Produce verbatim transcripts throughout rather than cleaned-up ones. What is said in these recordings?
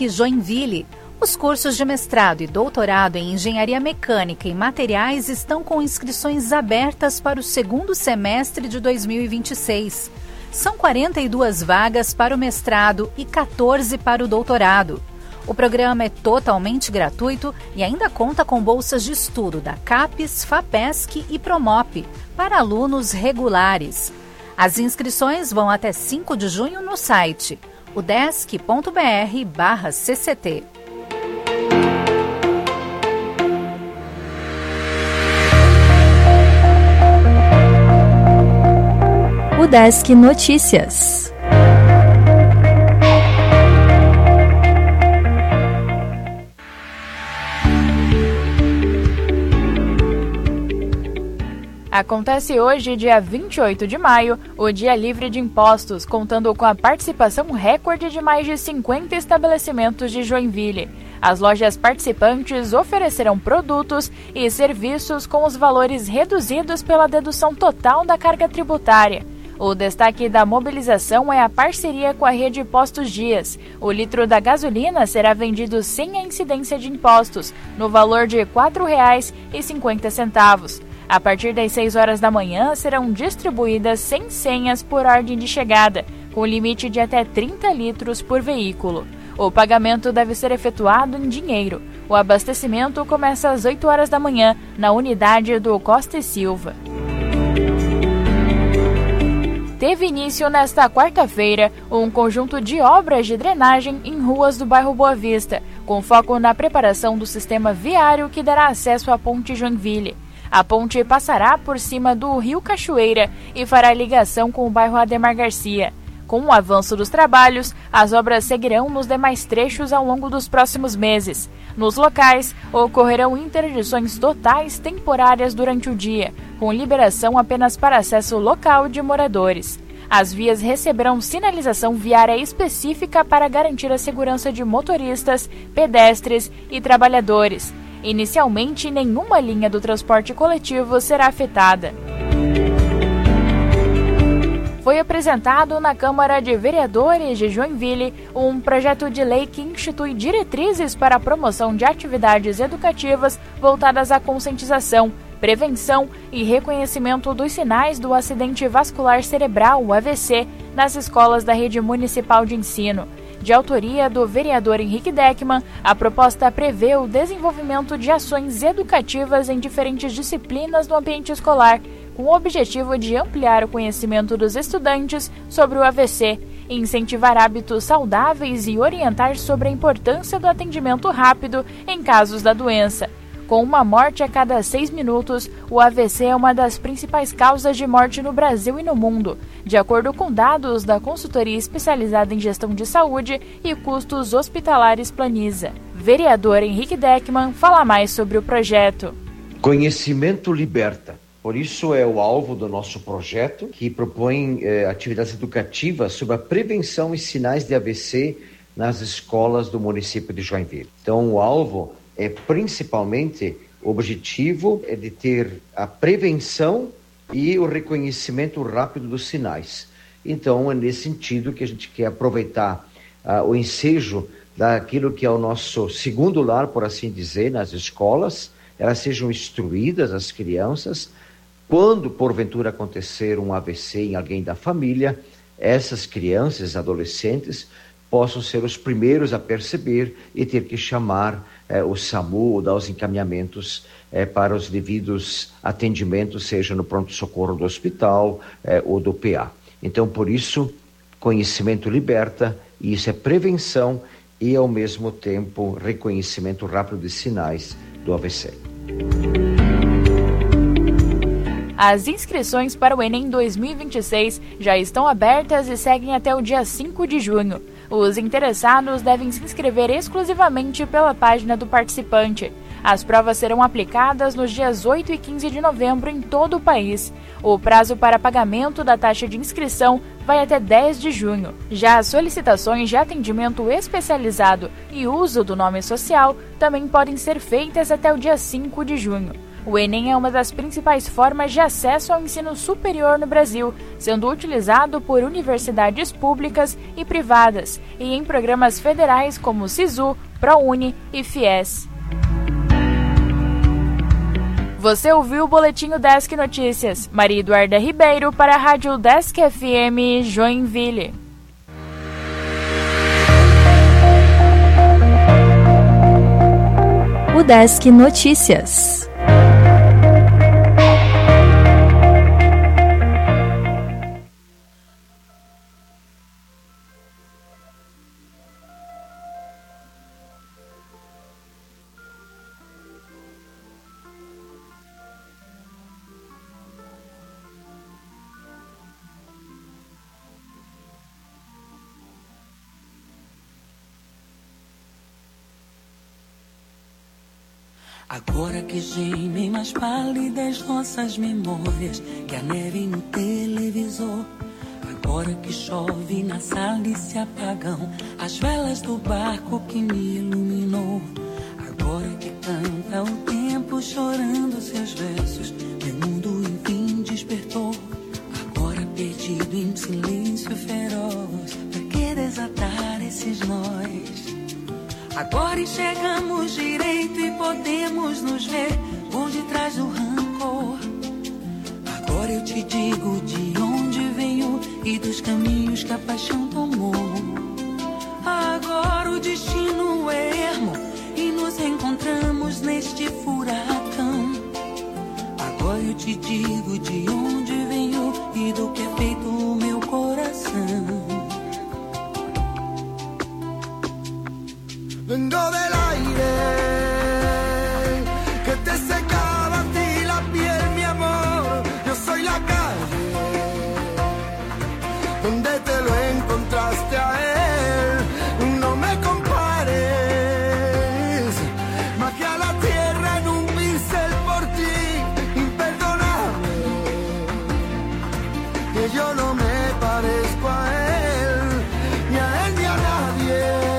Joinville. Os cursos de mestrado e doutorado em Engenharia Mecânica e Materiais estão com inscrições abertas para o segundo semestre de dois mil e vinte e seis. São quarenta e duas vagas para o mestrado e quatorze para o doutorado. O programa é totalmente gratuito e ainda conta com bolsas de estudo da CAPES, FAPESC e Promop para alunos regulares. As inscrições vão até cinco de junho no site udesc ponto br barra C C T. Udesc Notícias. Acontece hoje, dia vinte e oito de maio, o Dia Livre de Impostos, contando com a participação recorde de mais de cinquenta estabelecimentos de Joinville. As lojas participantes oferecerão produtos e serviços com os valores reduzidos pela dedução total da carga tributária. O destaque da mobilização é a parceria com a rede Postos Dias. O litro da gasolina será vendido sem a incidência de impostos, no valor de quatro reais e cinquenta centavos. A partir das seis horas da manhã, serão distribuídas cem senhas por ordem de chegada, com limite de até trinta litros por veículo. O pagamento deve ser efetuado em dinheiro. O abastecimento começa às oito horas da manhã, na unidade do Costa e Silva. Teve início nesta quarta-feira um conjunto de obras de drenagem em ruas do bairro Boa Vista, com foco na preparação do sistema viário que dará acesso à Ponte Joinville. A ponte passará por cima do Rio Cachoeira e fará ligação com o bairro Ademar Garcia. Com o avanço dos trabalhos, as obras seguirão nos demais trechos ao longo dos próximos meses. Nos locais, ocorrerão interdições totais temporárias durante o dia, com liberação apenas para acesso local de moradores. As vias receberão sinalização viária específica para garantir a segurança de motoristas, pedestres e trabalhadores. Inicialmente, nenhuma linha do transporte coletivo será afetada. Foi apresentado na Câmara de Vereadores de Joinville um projeto de lei que institui diretrizes para a promoção de atividades educativas voltadas à conscientização, prevenção e reconhecimento dos sinais do acidente vascular cerebral, o A V C, nas escolas da rede municipal de ensino. De autoria do vereador Henrique Deckmann, a proposta prevê o desenvolvimento de ações educativas em diferentes disciplinas no ambiente escolar, com o objetivo de ampliar o conhecimento dos estudantes sobre o A V C, incentivar hábitos saudáveis e orientar sobre a importância do atendimento rápido em casos da doença. Com uma morte a cada seis minutos, o A V C é uma das principais causas de morte no Brasil e no mundo, de acordo com dados da consultoria especializada em gestão de saúde e custos hospitalares Planisa. Vereador Henrique Deckmann fala mais sobre o projeto. Conhecimento liberta. Por isso é o alvo do nosso projeto, que propõe eh, atividades educativas sobre a prevenção e sinais de A V C nas escolas do município de Joinville. Então, o alvo é principalmente, o objetivo é de ter a prevenção e o reconhecimento rápido dos sinais. Então, é nesse sentido que a gente quer aproveitar uh, o ensejo daquilo que é o nosso segundo lar, por assim dizer, nas escolas, elas sejam instruídas, as crianças, quando porventura acontecer um A V C em alguém da família, essas crianças, adolescentes, possam ser os primeiros a perceber e ter que chamar eh, o SAMU ou dar os encaminhamentos eh, para os devidos atendimentos, seja no pronto-socorro do hospital eh, ou do P A. Então, por isso, conhecimento liberta, e isso é prevenção e, ao mesmo tempo, reconhecimento rápido de sinais do A V C. As inscrições para o Enem dois mil e vinte e seis já estão abertas e seguem até o dia cinco de junho. Os interessados devem se inscrever exclusivamente pela página do participante. As provas serão aplicadas nos dias oito e quinze de novembro em todo o país. O prazo para pagamento da taxa de inscrição vai até dez de junho. Já as solicitações de atendimento especializado e uso do nome social também podem ser feitas até o dia cinco de junho. O Enem é uma das principais formas de acesso ao ensino superior no Brasil, sendo utilizado por universidades públicas e privadas e em programas federais como SISU, ProUni e FIES. Você ouviu o Boletim Udesc Notícias. Maria Eduarda Ribeiro para a Rádio Udesc F M Joinville. Udesc Notícias. Agora que gemem mais pálidas nossas memórias que a neve no televisor. Agora que chove na sala e se apagam as velas do barco que me iluminou. Agora que canta o tempo chorando seus versos, meu mundo enfim despertou. Agora perdido em silêncio feroz, pra que desatar esses nós? Agora enxergamos direito e podemos nos ver por detrás do rancor. Agora eu te digo de onde venho e dos caminhos que a paixão tomou. Agora o destino é ermo e nos encontramos neste furacão. Agora eu te digo de onde venho e do que é feito o meu coração. Vengo del aire que te secaba a ti la piel, mi amor. Yo soy la calle donde te lo encontraste a él. No me compares, magia a la tierra en un pincel por ti, imperdonable. Que yo no me parezco a él, ni a él ni a nadie.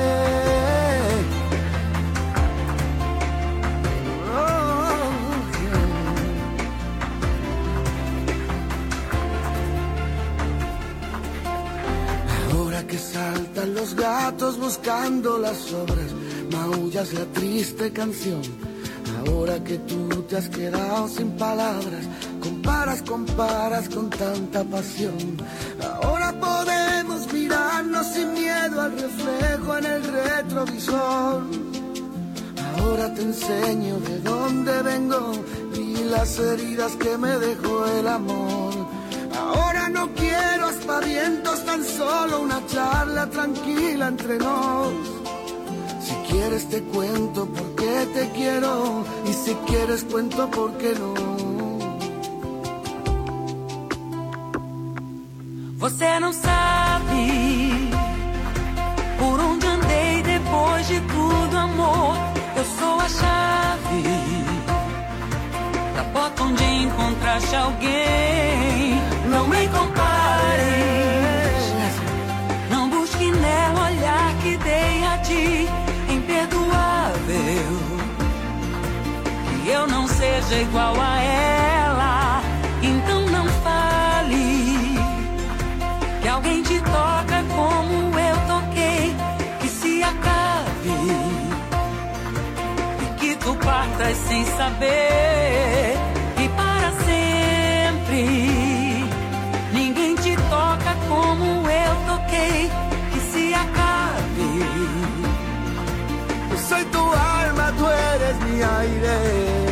Que saltan los gatos buscando las sobras, maullas la triste canción. Ahora que tú te has quedado sin palabras, comparas, comparas con tanta pasión. Ahora podemos mirarnos sin miedo al reflejo en el retrovisor. Ahora te enseño de dónde vengo y las heridas que me dejó el amor. Ahora no quiero aspavientos, tan solo una charla tranquila entre nos. Si quieres te cuento por qué te quiero y si quieres cuento por qué no. Você não sabe por onde andei depois de tudo, amor. Eu sou a chave da porta onde encontraste alguém. Não me compares, não busque nela olhar que dei a ti, imperdoável. Que eu não seja igual a ela, então não fale que alguém te toca como eu toquei, que se acabe e que tu partas sem saber que para sempre ninguém te toca como eu toquei, que se acabe. Yo soy tu alma, tú eres mi aire.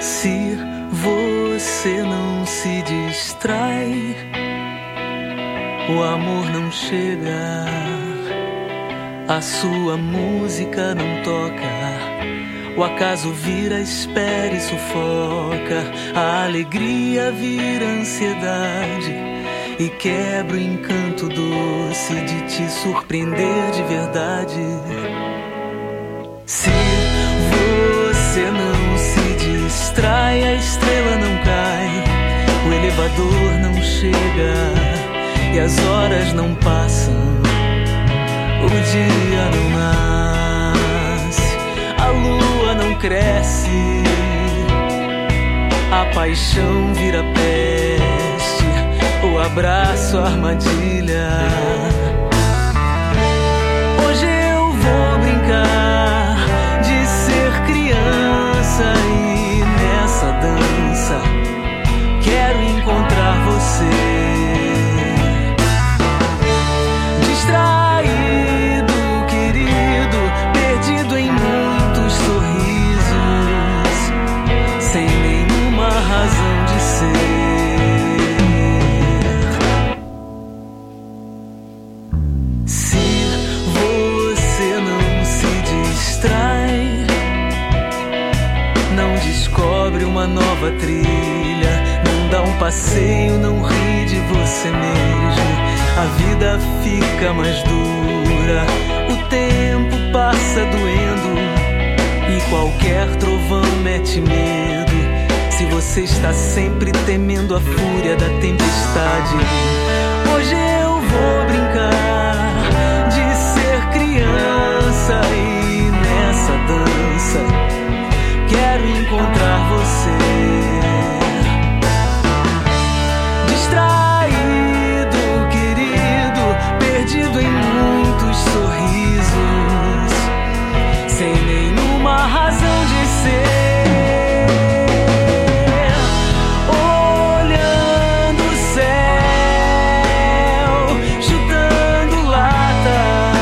Se você não se distrai, o amor não chega, a sua música não toca, o acaso vira espera e sufoca, a alegria vira ansiedade e quebra o encanto doce de te surpreender de verdade. Se você não se distrai, a estrela não cai, o elevador não chega e as horas não passam, o dia não nasce, a lua não cresce, a paixão vira peste, o abraço armadilha. Hoje eu vou brincar de ser criança e nessa dança quero encontrar você. Distraído, querido, perdido em muitos sorrisos, sem nenhuma razão de ser. Se você não se distrai, não descobre uma nova trilha, não dá um passeio, não ri de você mesmo, a vida fica mais dura, o tempo passa doendo e qualquer trovão mete medo. Se você está sempre temendo a fúria da tempestade, hoje eu vou brincar de ser criança e nessa dança quero encontrar você. Distraído, perdido em muitos sorrisos, sem nenhuma razão de ser. Olhando o céu, chutando lata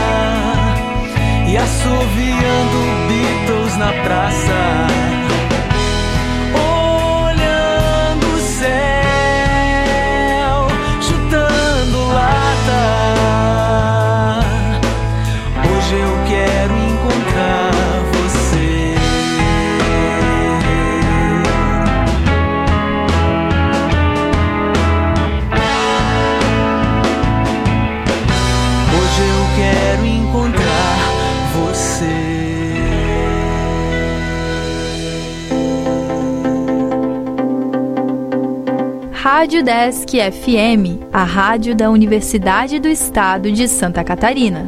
e assoviando Beatles na praça. Rádio Desk F M, a rádio da Universidade do Estado de Santa Catarina.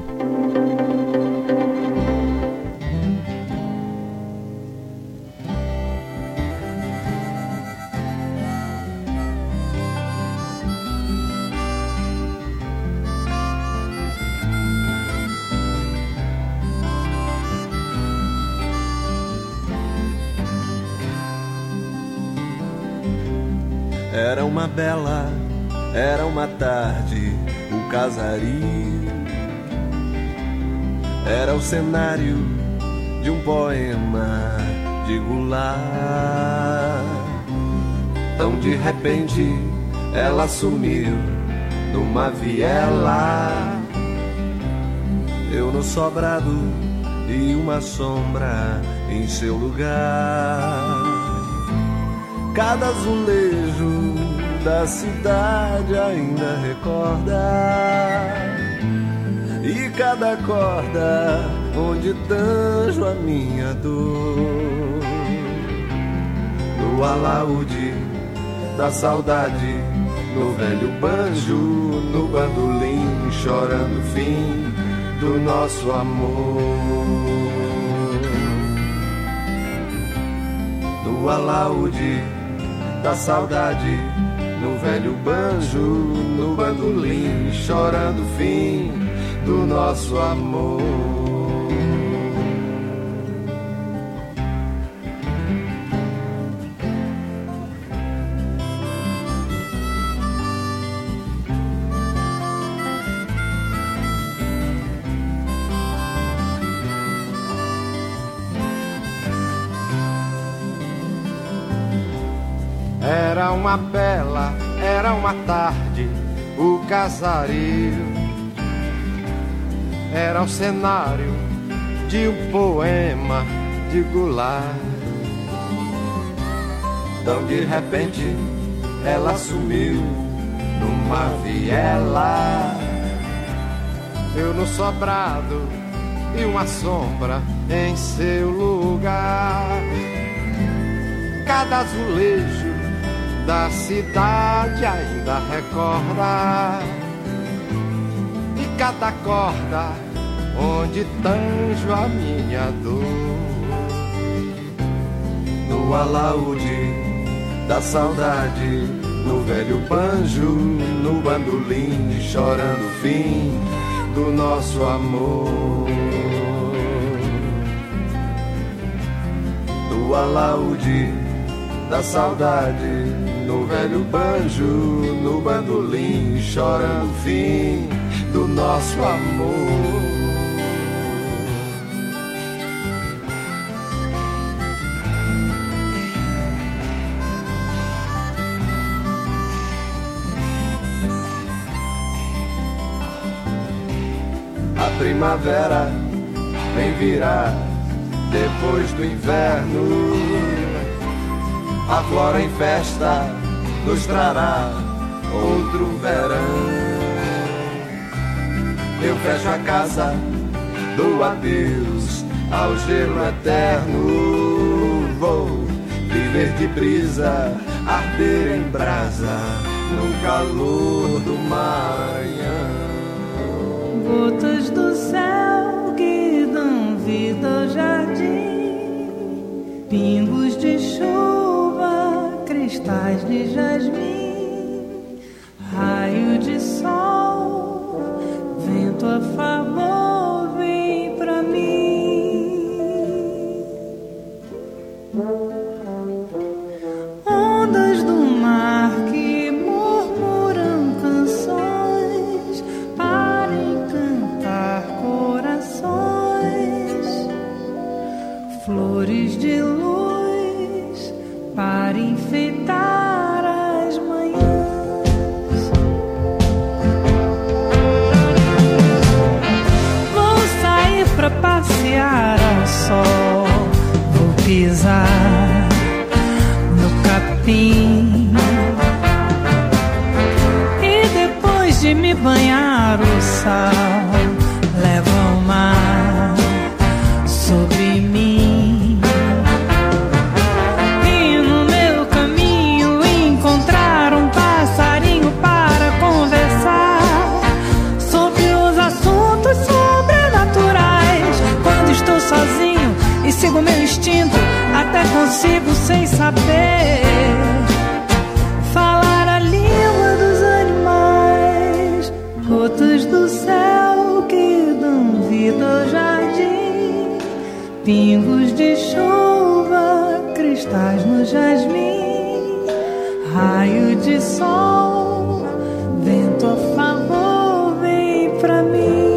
Era uma bela, era uma tarde, o casario era o cenário de um poema de Goulart. Tão de repente ela sumiu numa viela, eu no sobrado e uma sombra em seu lugar. Cada azulejo da cidade ainda recorda, e cada corda onde tanjo a minha dor. No alaúde da saudade, no velho banjo, no bandolim, chorando o fim do nosso amor. No alaúde da saudade, no velho banjo, no bandolim, chorando o fim do nosso amor. Era uma bela, era uma tarde, o casario era o cenário de um poema de Goulart. Então de repente ela sumiu numa viela, eu no sobrado e uma sombra em seu lugar. Cada azulejo da cidade ainda recorda, e cada corda onde tanjo a minha dor. No alaúde da saudade, no velho banjo, no bandolim, chorando o fim do nosso amor. No alaúde da saudade, no velho banjo, no bandolim, chorando o fim do nosso amor. A primavera vem virar depois do inverno, a flora em festa nos trará outro verão. Eu fecho a casa, dou adeus ao gelo eterno. Vou viver de brisa, arder em brasa no calor do Maranhão. Gotas do céu que dão vida ao jardim, pingos de chuva, cristais de jasmim, raio de sol, vento a favor, vem pra mim. Ondas do mar que murmuram canções para encantar corações, flores de luz para enfeitar as manhãs. Vou sair pra passear ao sol, vou pisar no capim, e depois de me banhar o sal leva o mar sobre mim. E no meu caminho encontrar um passarinho para conversar sobre os assuntos sobrenaturais. Quando estou sozinho e sigo meu instinto, até consigo sem saber falar a língua dos animais. Gotas do céu que dão vida ao jardim, pingos de chuva, cristais no jasmim, raio de sol, vento a favor, vem pra mim.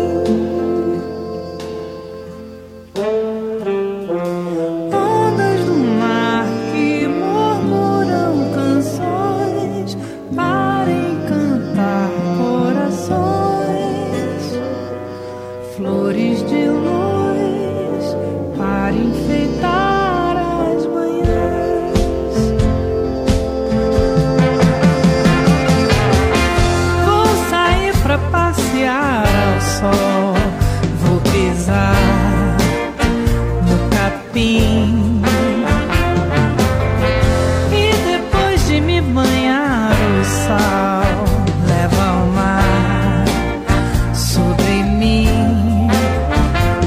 Ondas do mar que murmuram canções para encantar corações, flores de luz para enfeitar as manhãs. Vou sair pra passear ao sol, vou pisar no capim, e depois de me banhar o sal leva o mar sobre mim.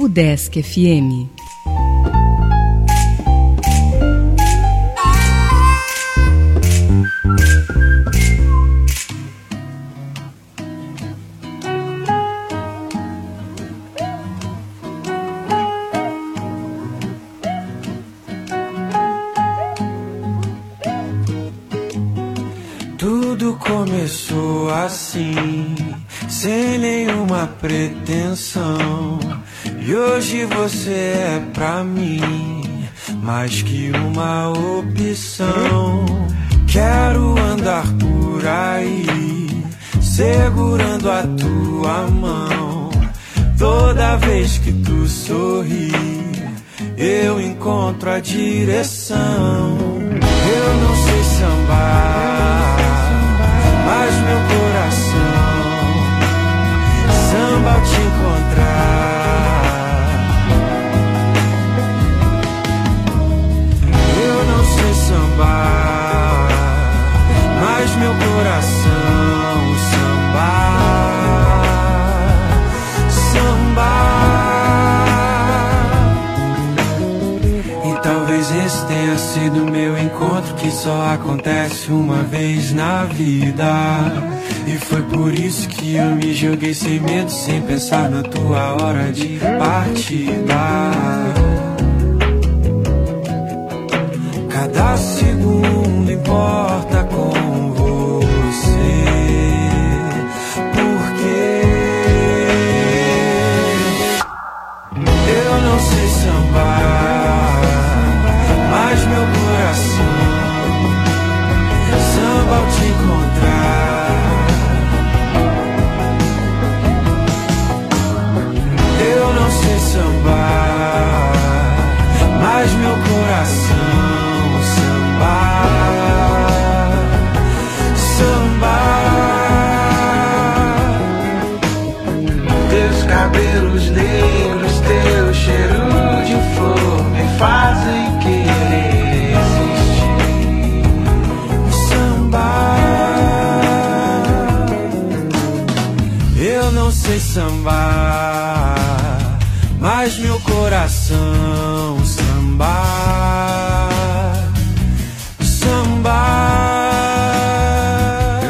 Udesc F M. Tudo começou assim, sem nenhuma pretensão. E hoje você é pra mim mais que uma opção. Quero andar por aí, segurando a tua mão. Toda vez que tu sorri, eu encontro a direção. Eu não sei sambar, mas meu coração samba ao te encontrar. Eu não sei sambar, mas meu coração sambar, sambar. E talvez esse tenha sido meu encontro, que só acontece uma vez na vida. E foi por isso que eu me joguei sem medo, sem pensar na tua hora de partida. Cada segundo importa com você, porque eu não sei sambar, mas meu coração samba ao te encontrar. Eu não sei sambar, mas meu coração sambar, sambar. Teus cabelos negros, teu cheiro de flor me fazem querer existir. Sambar. Eu não sei sambar, mas meu coração sambar, sambar.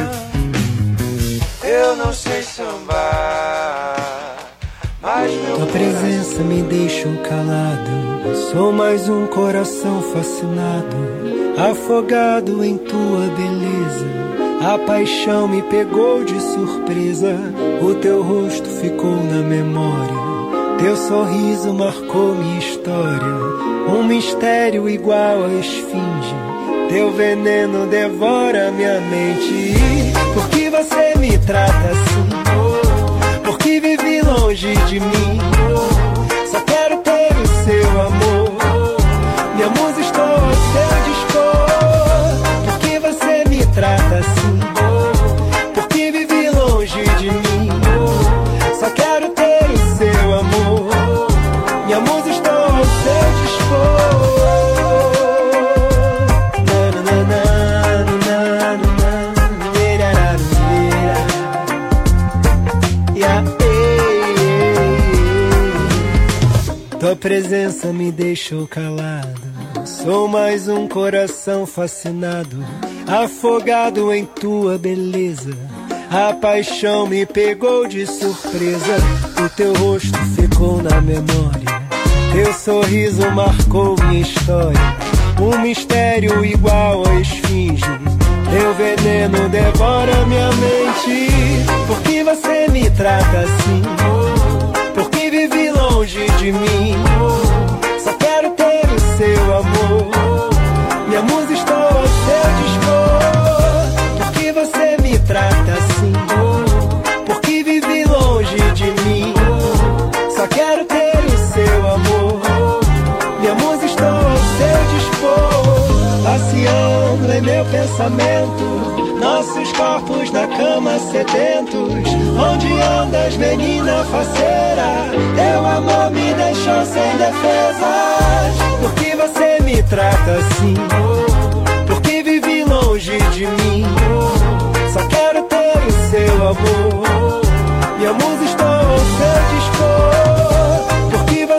Eu não sei sambar, mas meu tua presença me deixou calado. Sou mais um coração fascinado, afogado em tua beleza. A paixão me pegou de surpresa. O teu rosto ficou na memória, teu sorriso marcou minha história. Um mistério igual a esfinge, teu veneno devora minha mente. Por que você me trata assim? Por que vive longe de mim? Só quero ter o seu amor, minha musa estou ao seu dispor. Por que você me trata assim? Por que vive longe de mim? Só quero ter o seu amor, minha musa estou ao seu dispor. Tua presença me deixou calado. Sou mais um coração fascinado, afogado em tua beleza. A paixão me pegou de surpresa. O teu rosto ficou na memória, teu sorriso marcou minha história. Um mistério igual a esfinge, teu veneno devora minha mente. Por que você me trata assim? Por que vive longe de mim? Só quero ter o seu amor, minha musa estou ao seu dispor. Por que você me trata assim? Por que vive longe de mim? Só quero ter o seu amor, minha musa estou ao seu dispor. Passeando em meu pensamento, nossos corpos na cama sedentos. Onde andas, menina faceira? Teu amor me deixou sem defesas. Por que você me trata assim? Por que vive longe de mim? Só quero ter o seu amor, minha musa estou ao seu dispor. Por que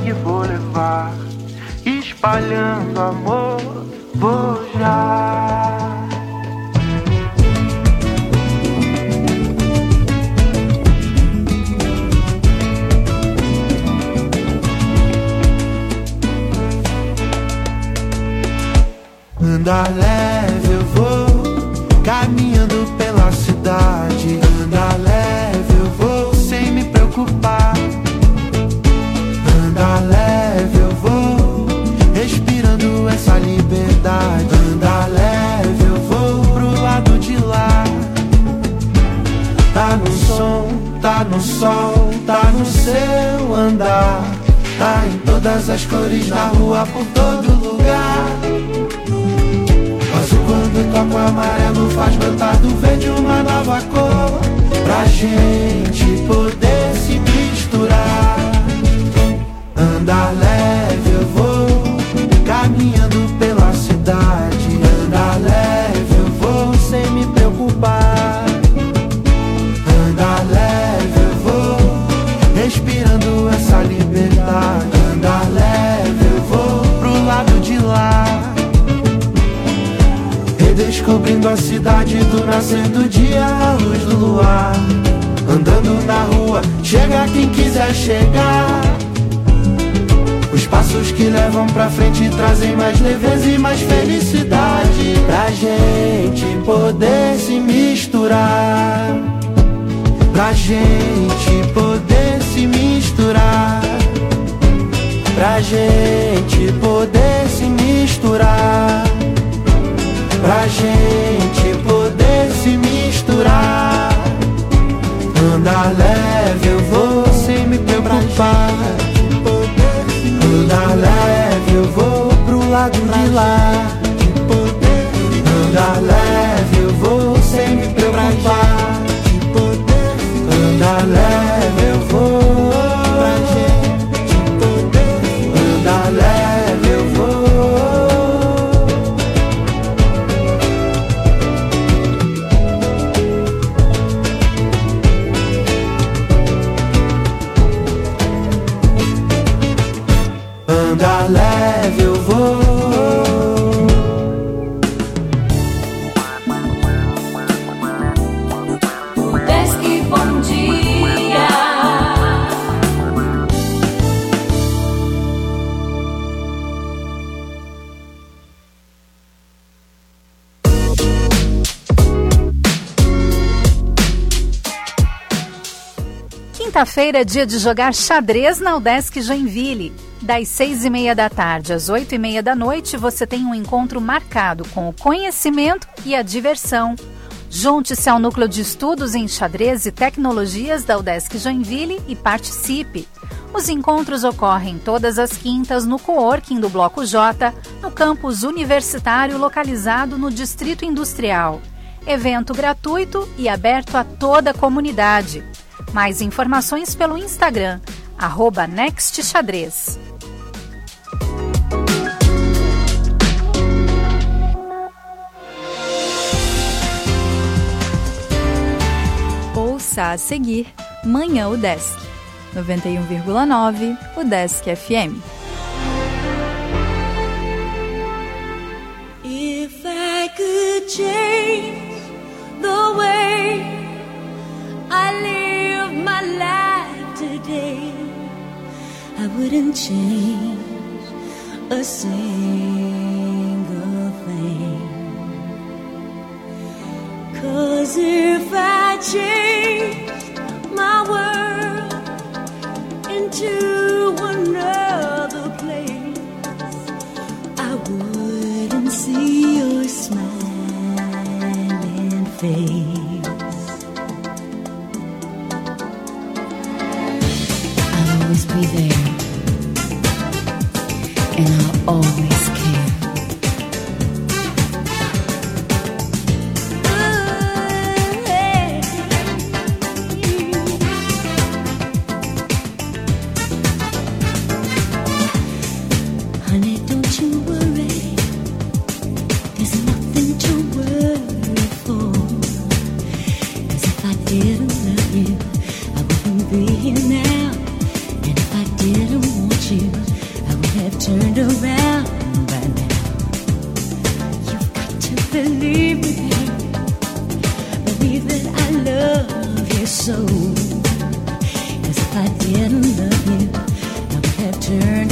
e vou levar, espalhando amor, vou já. Andar leve eu vou, caminhando pela cidade. Andar leve eu vou, sem me preocupar. Andar leve eu vou, respirando essa liberdade. Andar leve eu vou pro lado de lá. Tá no som, tá no sol, tá no seu andar. Tá em todas as cores na rua, por todo lugar. Azul quando toca o amarelo faz brotar do verde uma nova cor, pra gente poder se misturar. Andar leve eu vou, caminhando pela cidade. Andar leve eu vou, sem me preocupar. Andar leve eu vou, respirando essa liberdade. Andar leve eu vou, pro lado de lá. Redescobrindo a cidade do nascer do dia, a luz do luar. Andando na rua, chega quem quiser chegar. Os passos que levam pra frente trazem mais leveza e mais felicidade, pra gente poder se misturar. Pra gente poder se misturar. Pra gente poder se misturar. Pra gente poder se misturar. Andar leve eu vou, sem me preocupar. Andar leve eu vou, pro lado de lá. Andar leve eu vou, sem me preocupar. Andar leve eu vou, pra gente poder. Andar leve eu vou. Andar leve eu vou. Desk Bom Dia. Quinta-feira é dia de jogar xadrez na Udesc Joinville. Das seis e meia da tarde às oito e meia da noite, você tem um encontro marcado com o conhecimento e a diversão. Junte-se ao Núcleo de Estudos em Xadrez e Tecnologias da Udesc Joinville e participe. Os encontros ocorrem todas as quintas no coworking do Bloco J, no campus universitário localizado no Distrito Industrial. Evento gratuito e aberto a toda a comunidade. Mais informações pelo Instagram, arroba nextxadrez. Ouça a seguir Manhã Udesc, noventa e um vírgula nove Udesc F M. If I could change the way I live my life today, I wouldn't change a single thing. 'Cause if I change my world into another place, I wouldn't see your smiling face. I'll always be there, and I'll always care. Honey, don't you worry, there's nothing to worry for. 'Cause if I didn't love you, I wouldn't be here now. And if I didn't want you,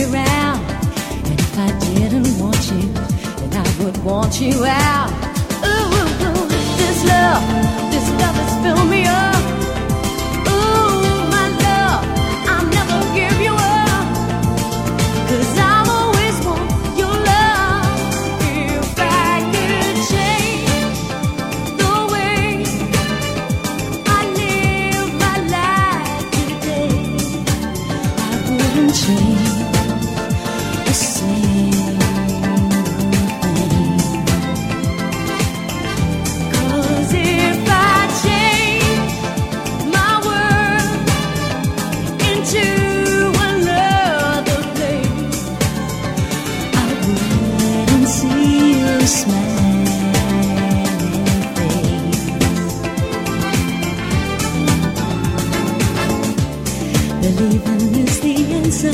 around. And if I didn't want you, then I would want you out. Ooh, ooh, ooh, this love, this love has filled me up. Ooh, my love, I'll never give you up. 'Cause I'll always want your love. If I could change the way I live my life today, I wouldn't change a single thing. 'Cause if I change my world into another place, I wouldn't see your smiling face. Believing is the answer,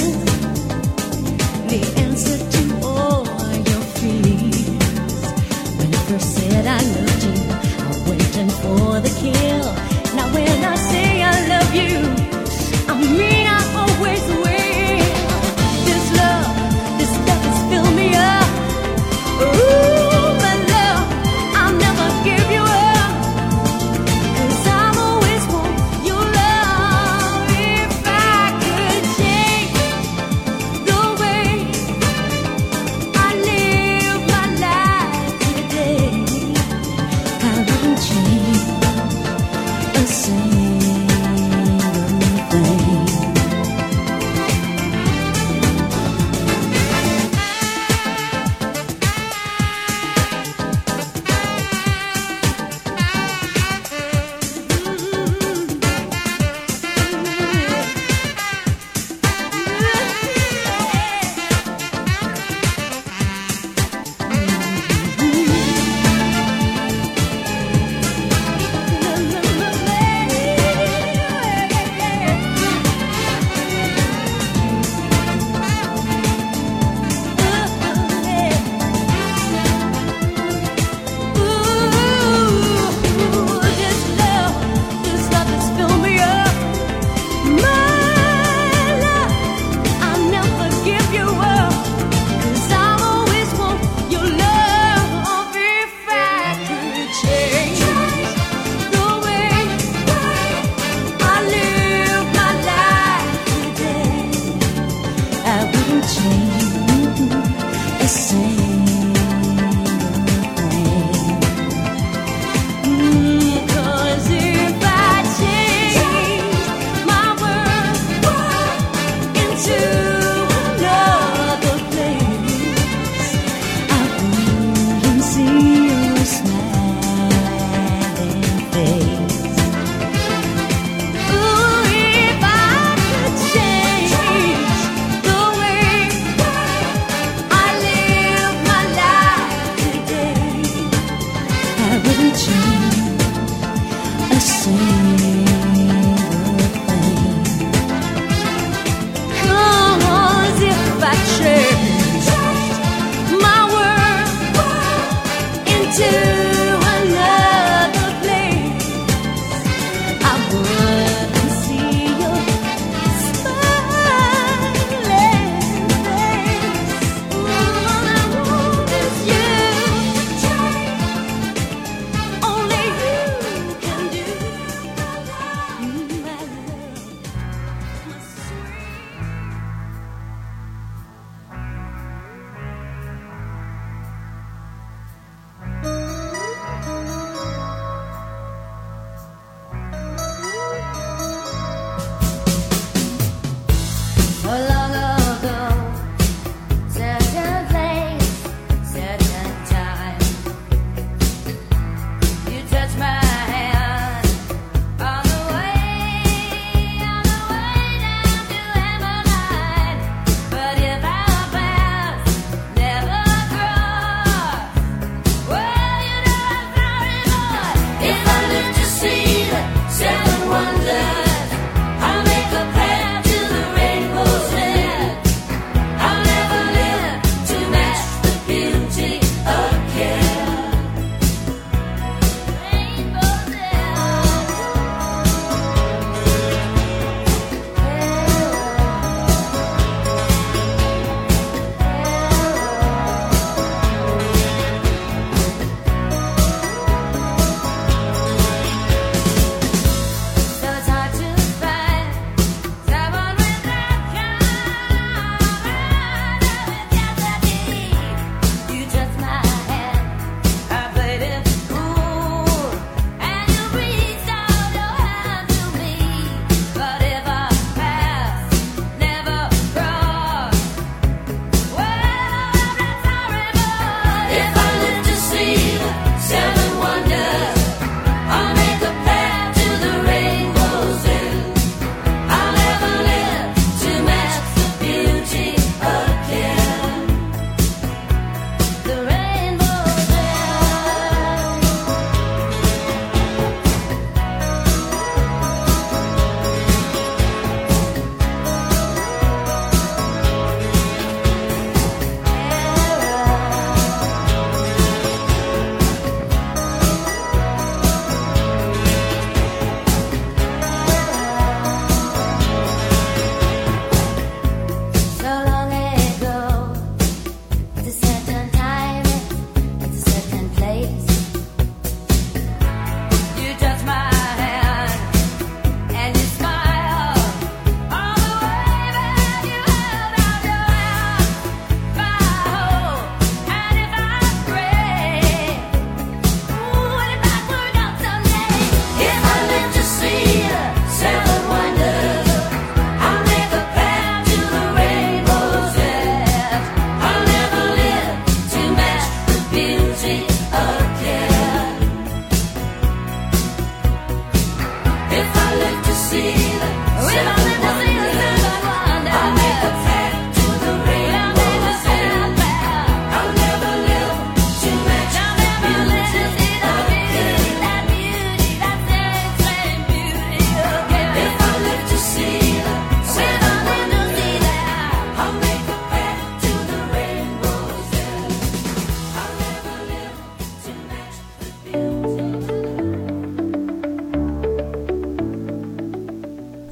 the answer to all your fears. When I first said I loved you, I waiting for the kill. Now when I say I love you, I mean I always will. This love, this love has filled me up. Ooh, my love, I'll never give you up. 'Cause I'll always want your love. If I could change the way I live my life today, I wouldn't change a single thing. Ooh, if I could change the way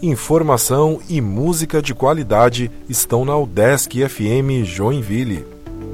Informação e música de qualidade estão na UDESC F M Joinville.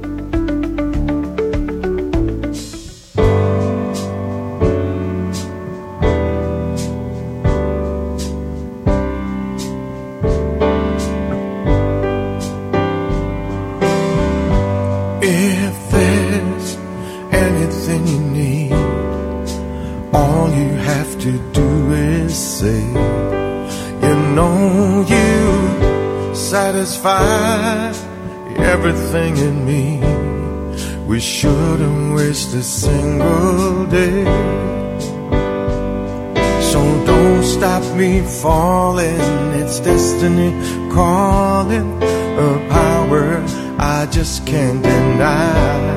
Everything in me, we shouldn't waste a single day. So don't stop me falling, it's destiny calling, a power I just can't deny.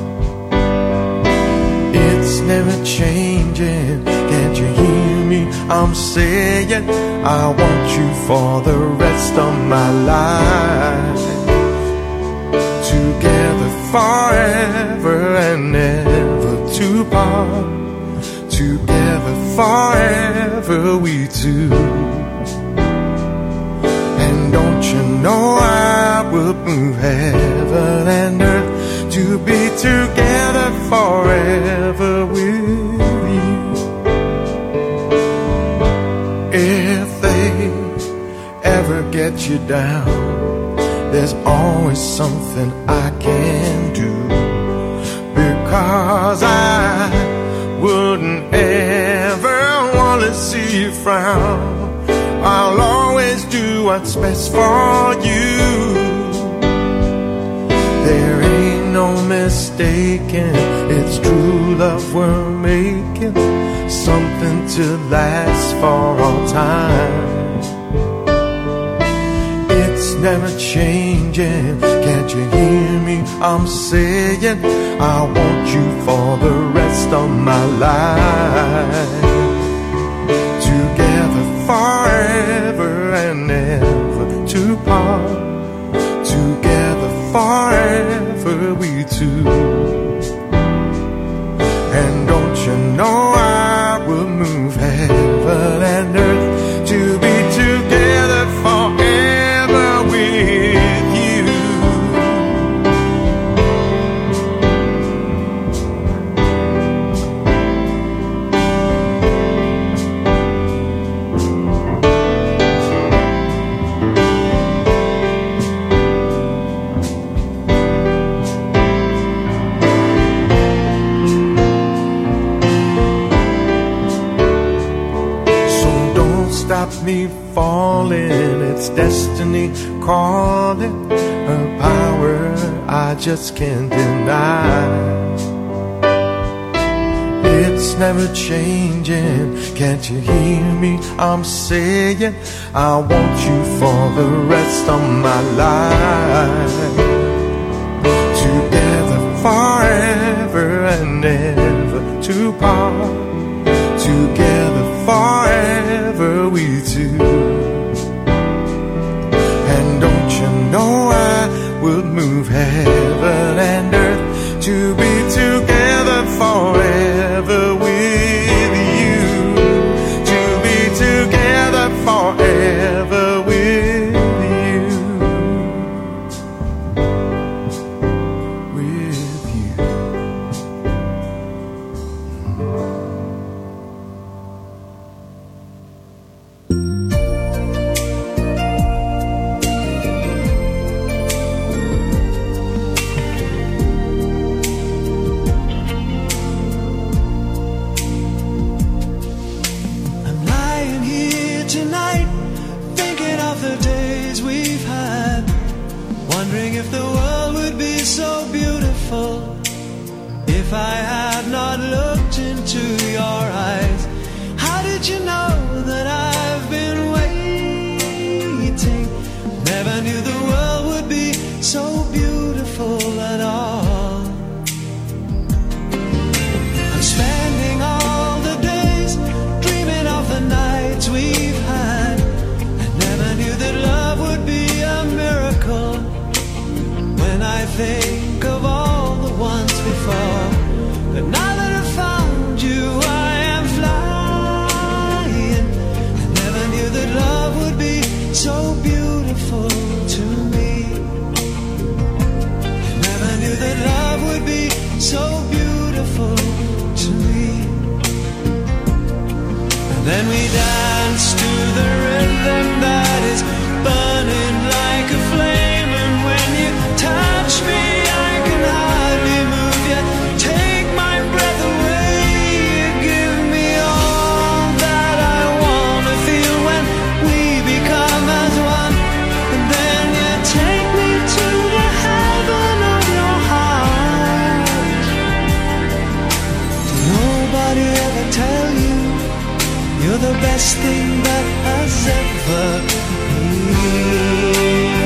It's never changing, can't you hear me? I'm saying I want you for the rest of my life. Together forever and never to part. Together forever we two. And don't you know I would move heaven and earth to be together forever with you. If they ever get you down, there's always something I can do, because I wouldn't ever want to see you frown. I'll always do what's best for you. There ain't no mistaking, it's true love we're making, something to last for all time. It's never changing, can't you hear me? I'm saying I want you for the rest of my life. Together forever and never to part. Together forever we two. And don't you know I will move heaven and earth to be together forever with you. So don't stop me falling, it's destiny calling, a power I just can't deny. It's never changing, can't you hear me? I'm saying I want you for the rest of my life. Together forever and never to part. Together forever we two. And don't you know I would move heaven and earth to be together forever with you. To be together forever with you. With you. I'm lying here tonight, thinking of the days we've had, wondering if the world would be so beautiful if I had not looked into your eyes. How did you know that I've been waiting? Never knew the world would be so beautiful at all. I'm spending all the days dreaming of the nights we've had. I never knew that love would be a miracle. When I think of all the ones before, but now that I've found you, I am flying. I never knew that love would so beautiful to me. I never knew that love would be so beautiful to me. And then we danced to the rhythm that is burning like a flame. And when you touch me, I can hardly move yet. Take my breath away. You give me all that I want to feel when we become as one. And then you take me to the heaven of your heart. Did nobody ever tell you you're the best thing that has ever been?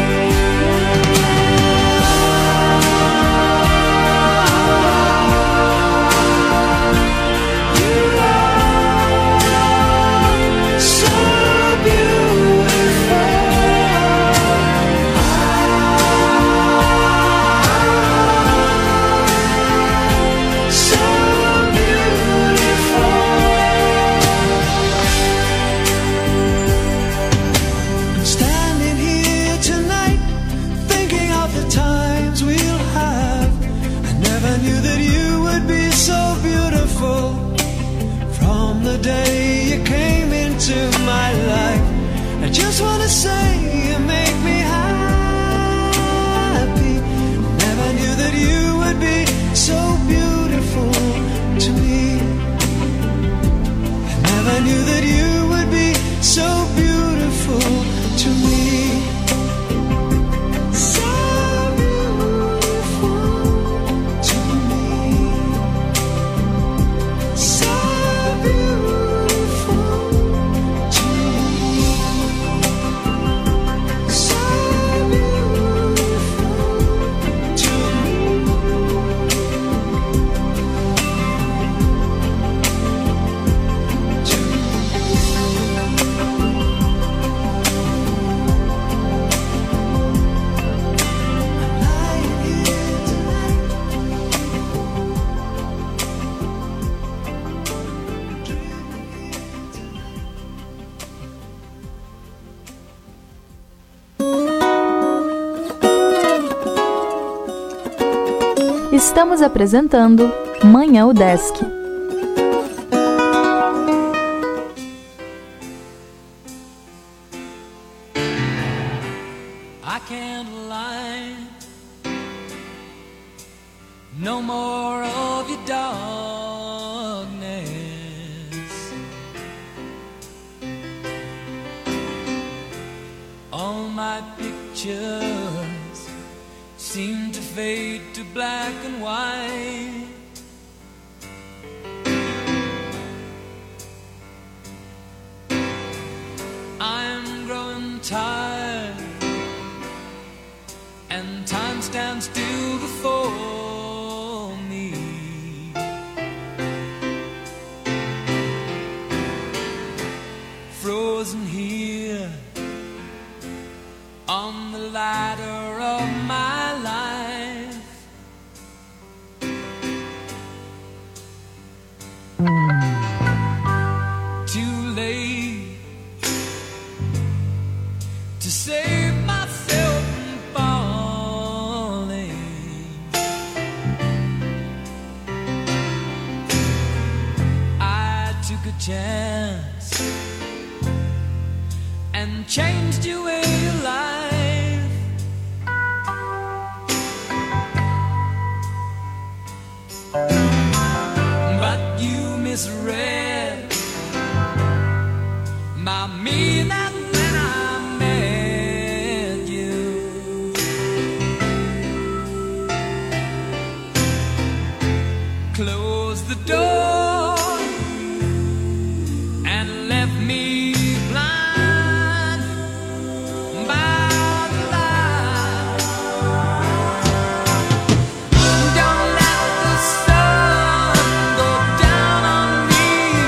Just wanna say you make me happy. Never knew that you would be so beautiful to me. I never knew that you would be so beautiful to me. So beautiful to me. So beautiful to me. Estamos apresentando Manhã UDESC. I can't lie, no more of your darkness. All my pictures seem to fade to black and white. I'm growing tired, and time stands still before me. Frozen here on the ladder of my life. Too late to save myself from falling. I took a chance and changed your way of life. But you misread my meaning when I met you. Close the door and left me blind by the light. Don't let the sun go down on me.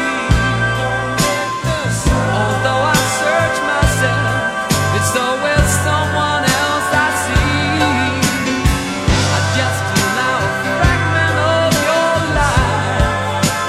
Although I search myself, it's always someone else I see. I just allow a fragment of your life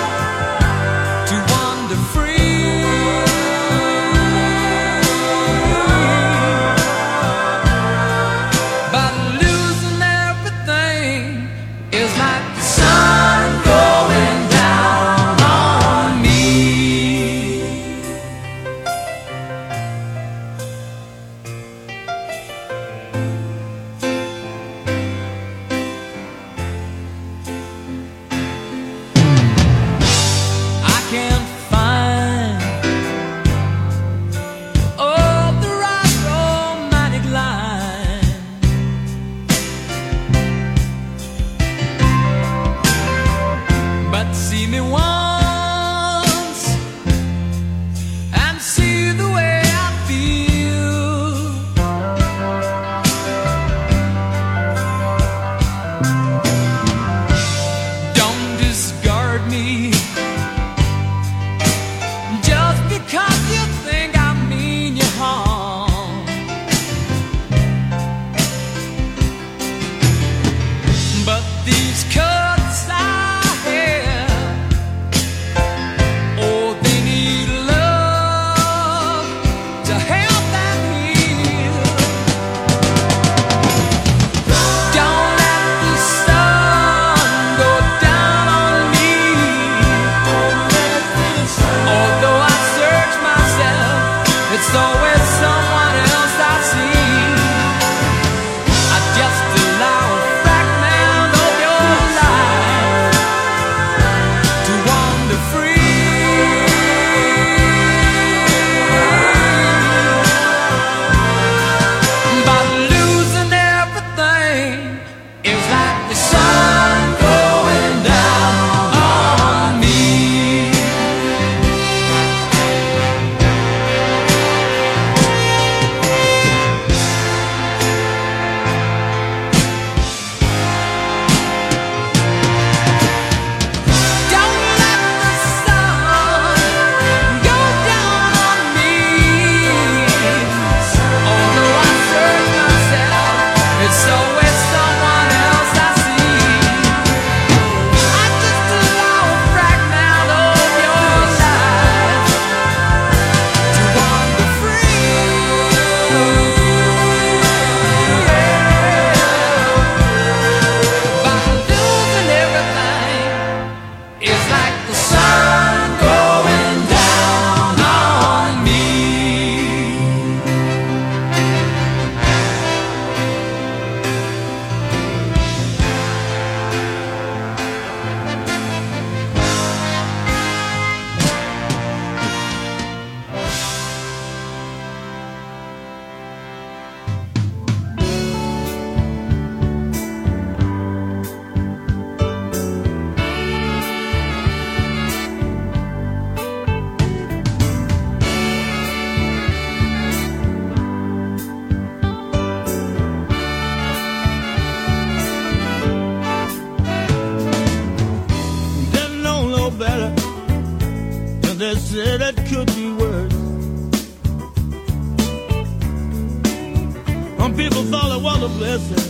blessing.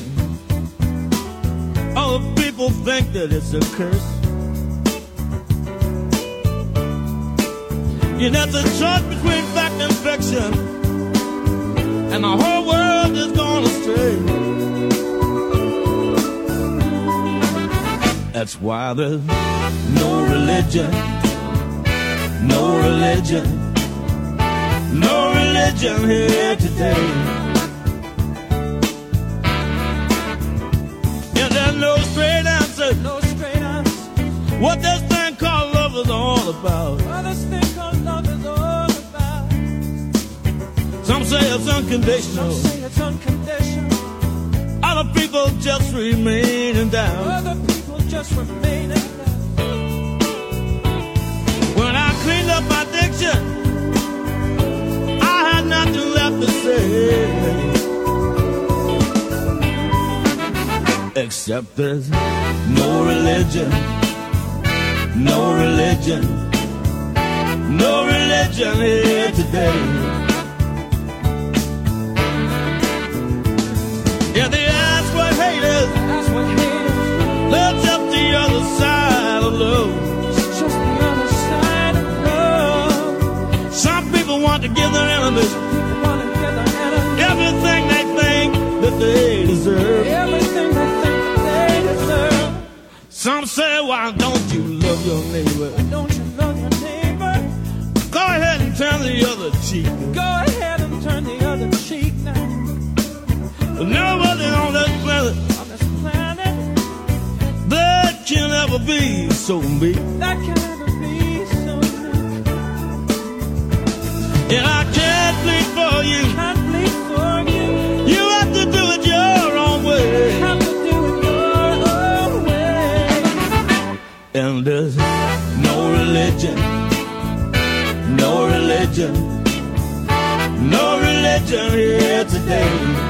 All the people think that it's a curse. You know, the choice between fact and fiction, and the whole world is gone astray. That's why there's no religion, no religion, no religion here today. And there's no straight answer, no straight answer. What this thing called love is all about. What this thing called love is all about. Some say it's unconditional. Some say it's unconditional. Other people just remain in doubt. Other people just remain in doubt. When I cleaned up my diction, I had nothing left to say, except there's no religion, no religion, no religion here today. Yeah, they ask what hate is. That's what hate is. That's just the other side of love. It's just the other side of love. Some people want to give their enemies, people want to give their enemies everything they think that they deserve. Everything they think that they deserve. Some say, why don't you love your neighbor? Why don't you love your neighbor? Go ahead and turn the other cheek. Go ahead and turn the other cheek now. But nobody on this planet, on this planet, that can ever be so meek. That can ever be so meek. And I can't plead for you. Can't plead for you. You have to do it your own way. You have to do it your own way. And there's no religion, no religion, no religion here today.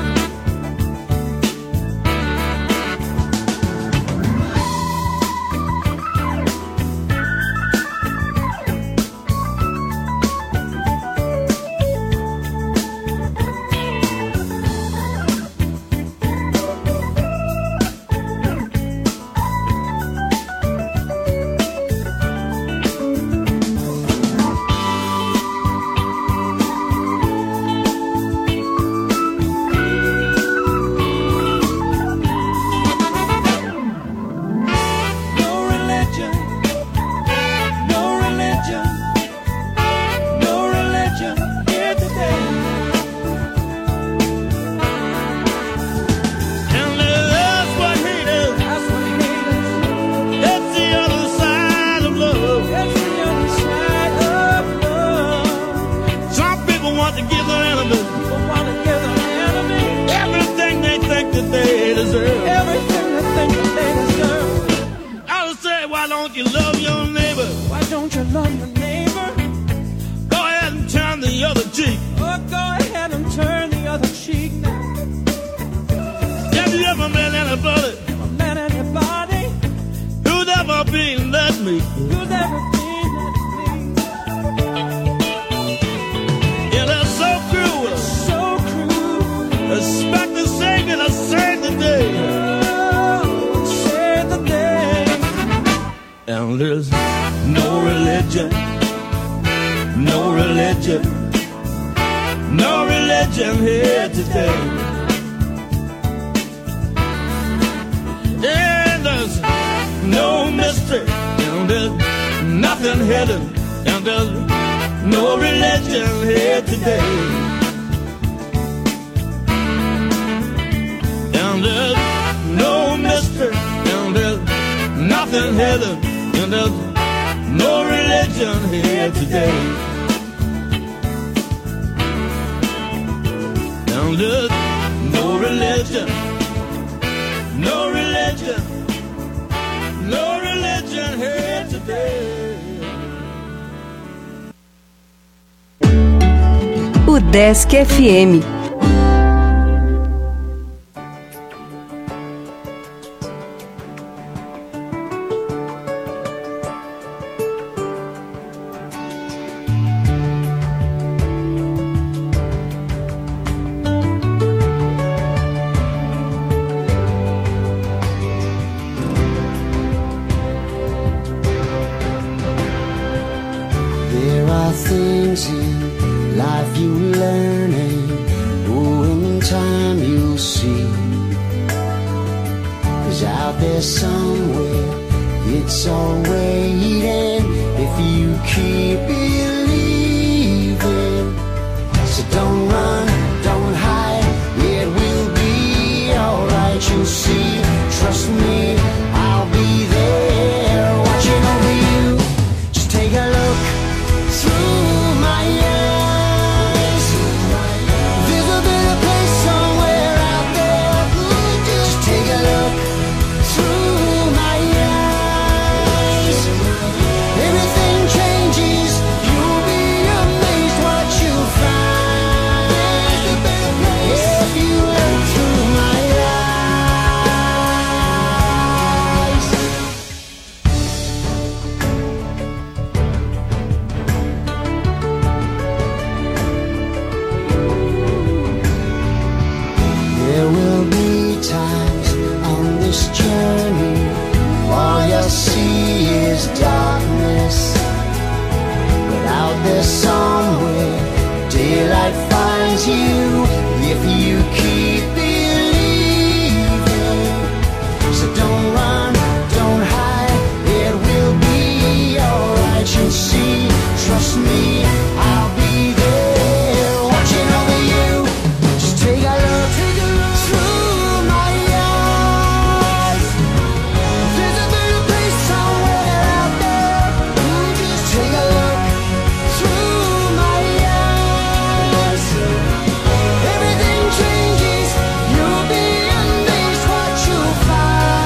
Desk F M. things in life you learning. Oh, in time you'll see. 'Cause out there somewhere it's all waiting if you keep believing. So don't run